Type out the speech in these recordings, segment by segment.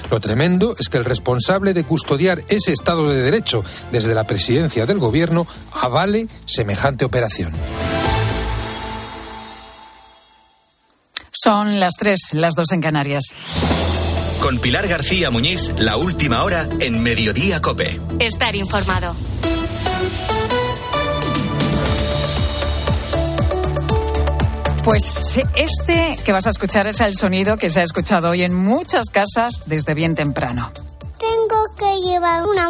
Lo tremendo es que el responsable de custodiar ese Estado de Derecho desde la presidencia del Gobierno avale semejante operación. Son las 3, las 2 en Canarias. Con Pilar García Muñiz, la última hora en Mediodía COPE. Estar informado. Pues este que vas a escuchar es el sonido que se ha escuchado hoy en muchas casas desde bien temprano. Tengo que llevar una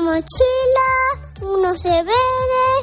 mochila, unos deberes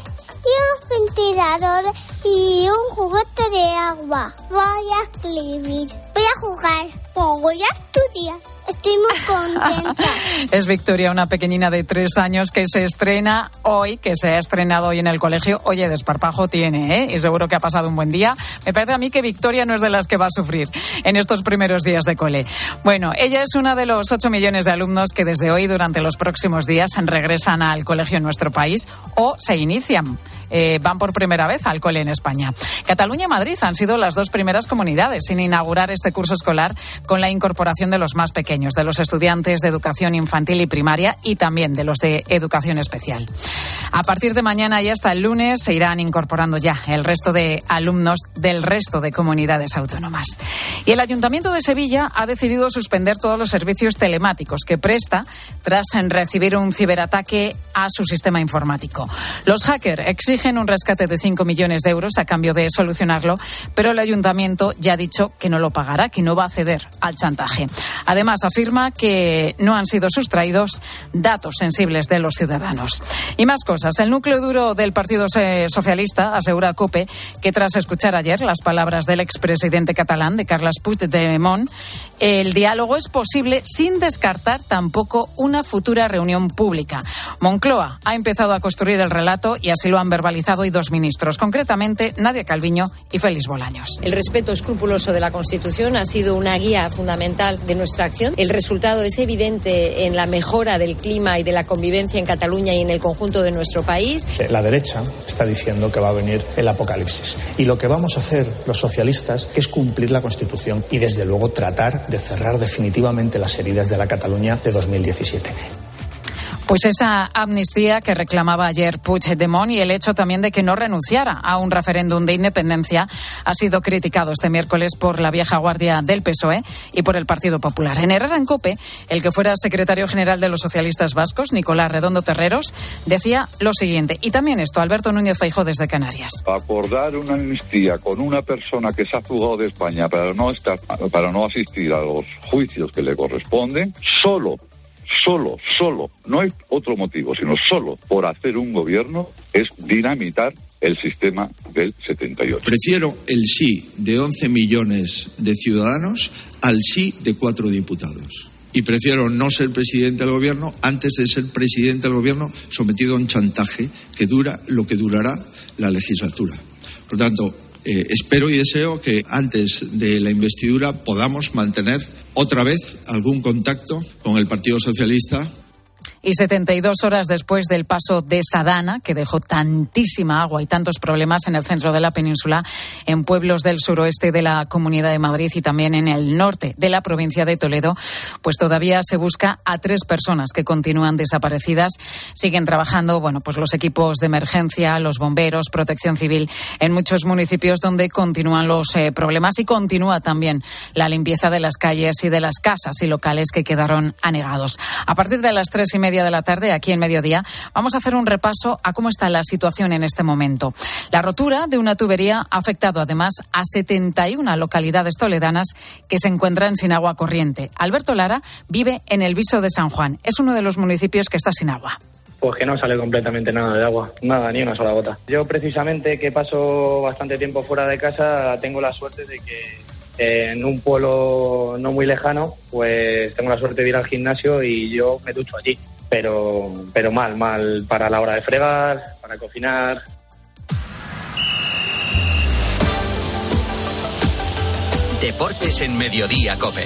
y unos ventiladores y un juguete de agua. Voy a escribir, voy a jugar, voy a estudiar. Estoy muy contenta. Es Victoria, una pequeñina de 3 años que se estrena hoy, que se ha estrenado hoy en el colegio. Oye, desparpajo tiene, ¿eh? Y seguro que ha pasado un buen día. Me parece a mí que Victoria no es de las que va a sufrir en estos primeros días de cole. Bueno, ella es una de los 8 millones de alumnos que desde hoy, durante los próximos días, regresan al colegio en nuestro país o se inician. Van por primera vez al cole en España. Cataluña y Madrid han sido las 2 primeras comunidades en inaugurar este curso escolar con la incorporación de los más pequeños, de los estudiantes de educación infantil y primaria y también de los de educación especial. A partir de mañana y hasta el lunes se irán incorporando ya el resto de alumnos del resto de comunidades autónomas. Y el Ayuntamiento de Sevilla ha decidido suspender todos los servicios telemáticos que presta tras recibir un ciberataque a su sistema informático. Los hackers exigen un rescate de 5 millones de euros a cambio de solucionarlo, pero el Ayuntamiento ya ha dicho que no lo pagará, que no va a ceder al chantaje. Además, afirma que no han sido sustraídos datos sensibles de los ciudadanos. Y más cosas. El núcleo duro del Partido Socialista asegura a COPE que tras escuchar ayer las palabras del expresidente catalán, de Carles Puigdemont, el diálogo es posible sin descartar tampoco una futura reunión pública. Moncloa ha empezado a construir el relato y así lo han verbalizado hoy 2 ministros, concretamente Nadia Calviño y Félix Bolaños. El respeto escrupuloso de la Constitución ha sido una guía fundamental de nuestra acción. El resultado es evidente en la mejora del clima y de la convivencia en Cataluña y en el conjunto de nuestro país. La derecha está diciendo que va a venir el apocalipsis. Y lo que vamos a hacer los socialistas es cumplir la Constitución y desde luego tratar de cerrar definitivamente las heridas de la Cataluña de 2017. Pues esa amnistía que reclamaba ayer Puigdemont y el hecho también de que no renunciara a un referéndum de independencia ha sido criticado este miércoles por la vieja guardia del PSOE y por el Partido Popular. En Herrera en COPE, el que fuera secretario general de los socialistas vascos, Nicolás Redondo Terreros, decía lo siguiente, y también esto, Alberto Núñez Feijóo desde Canarias. Acordar una amnistía con una persona que se ha fugado de España para no asistir a los juicios que le corresponden, solo, no hay otro motivo, sino solo por hacer un gobierno, es dinamitar el sistema del 78. Prefiero el sí de 11 millones de ciudadanos al sí de 4 diputados. Y prefiero no ser presidente del gobierno antes de ser presidente del gobierno sometido a un chantaje que dura lo que durará la legislatura. Por tanto, espero y deseo que antes de la investidura podamos mantener otra vez algún contacto con el Partido Socialista. Y 72 horas después del paso de Sadana, que dejó tantísima agua y tantos problemas en el centro de la península, en pueblos del suroeste de la Comunidad de Madrid y también en el norte de la provincia de Toledo, pues todavía se busca a 3 personas que continúan desaparecidas. Siguen trabajando, pues los equipos de emergencia, los bomberos, Protección Civil, en muchos municipios donde continúan los problemas y continúa también la limpieza de las calles y de las casas y locales que quedaron anegados. A partir de las 3:30 de la tarde, aquí en Mediodía, vamos a hacer un repaso a cómo está la situación en este momento. La rotura de una tubería ha afectado además a 71 localidades toledanas que se encuentran sin agua corriente. Alberto Lara vive en el Viso de San Juan. Es uno de los municipios que está sin agua. Pues que no sale completamente nada de agua, nada, ni una sola gota. Yo precisamente, que paso bastante tiempo fuera de casa, tengo la suerte de que en un pueblo no muy lejano, pues tengo la suerte de ir al gimnasio y yo me ducho allí. Pero mal para la hora de fregar, para cocinar. Deportes en Mediodía COPE.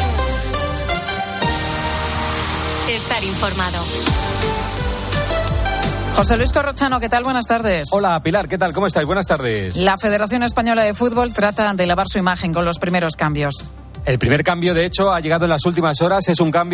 Estar informado. José Luis Corrochano, ¿qué tal? Buenas tardes. Hola, Pilar, ¿qué tal? ¿Cómo estáis? Buenas tardes. La Federación Española de Fútbol trata de lavar su imagen con los primeros cambios. El primer cambio, de hecho, ha llegado en las últimas horas. Es un cambio